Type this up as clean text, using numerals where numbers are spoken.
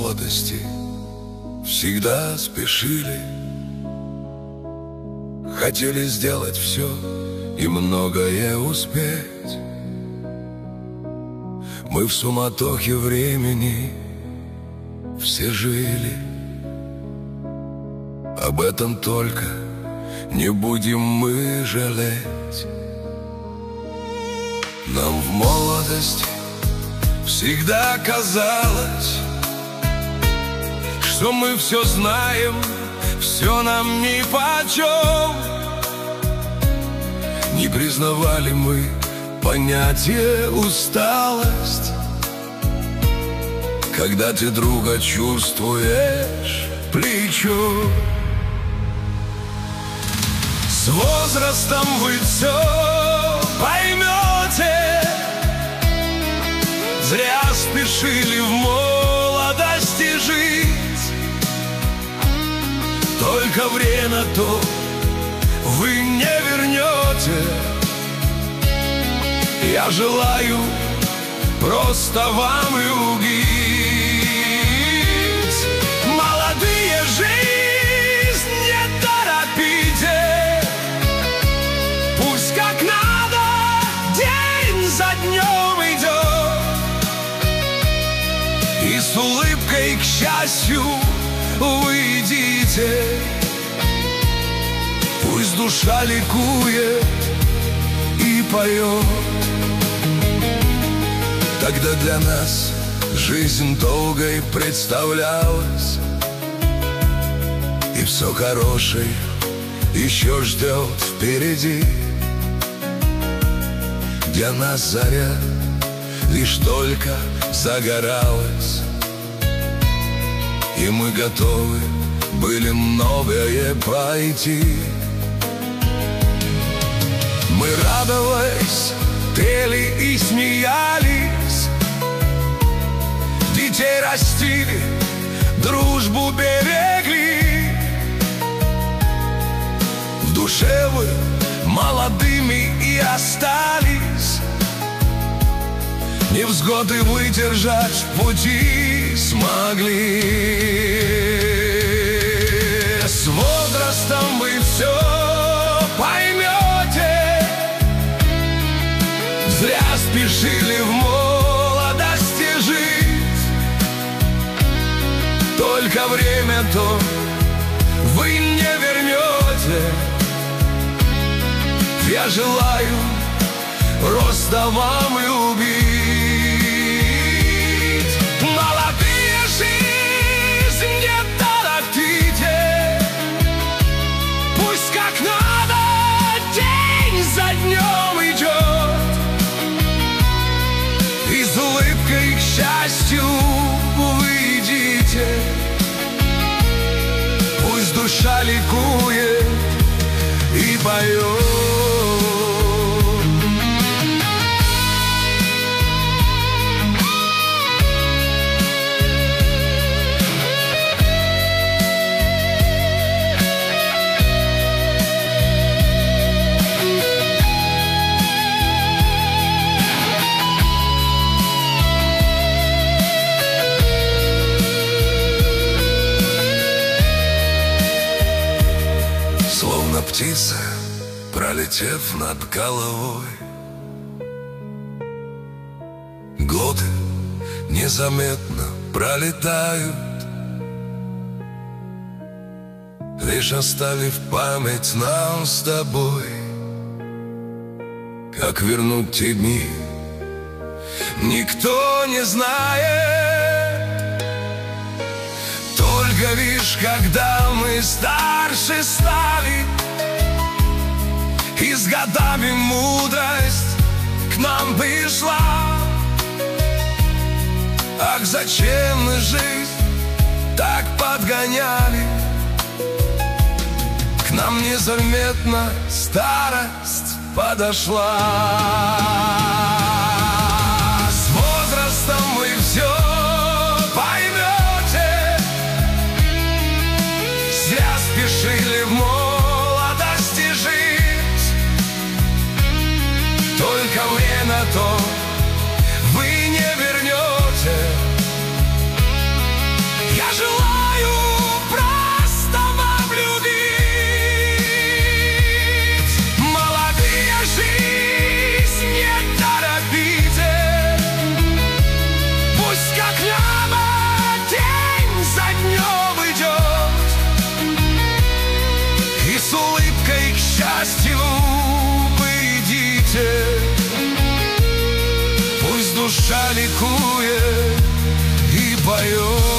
молодости всегда спешили, хотели сделать все и многое успеть. Мы в суматохе времени все жили. Об этом только не будем мы жалеть. Нам в молодости всегда казалось, что мы все знаем, все нам нипочем. Не признавали мы понятие усталость, когда ты друга чувствуешь плечо. С возрастом вы все поймете, зря спешили в молодости жить. Только время то вы не вернете. Я желаю просто вам любить. Молодые, жизнь не торопите, пусть как надо день за днем идет. И с улыбкой к счастью вы идите. Пусть душа ликует и поет. Тогда для нас жизнь долгой представлялась, и все хорошее еще ждет впереди. Для нас заря лишь только загоралась, и мы готовы были многое пройти. Мы радовались, пели и смеялись, детей растили, дружбу берегли. В душе вы молодыми и остались, невзгоды выдержать в пути смогли. С возрастом вы все поймете, зря спешили в молодости жить. Только время то вы не вернете. Я желаю просто вам любить. Молодые, жизнь не торопите, пусть как надо день за днем идет. И с улыбкой к счастью вы идите. Пусть душа ликует и поет. Словно птица, пролетев над головой, годы незаметно пролетают, лишь оставив память нам с тобой. Как вернуть те дни, никто не знает. Только лишь когда мы старше стали, и с годами мудрость к нам пришла. Ах, зачем мы жизнь так подгоняли? К нам незаметно старость подошла. С возрастом вы все поймете, зря спешили в молодости жить. Только время то вы не вернете. душа ликует и поет.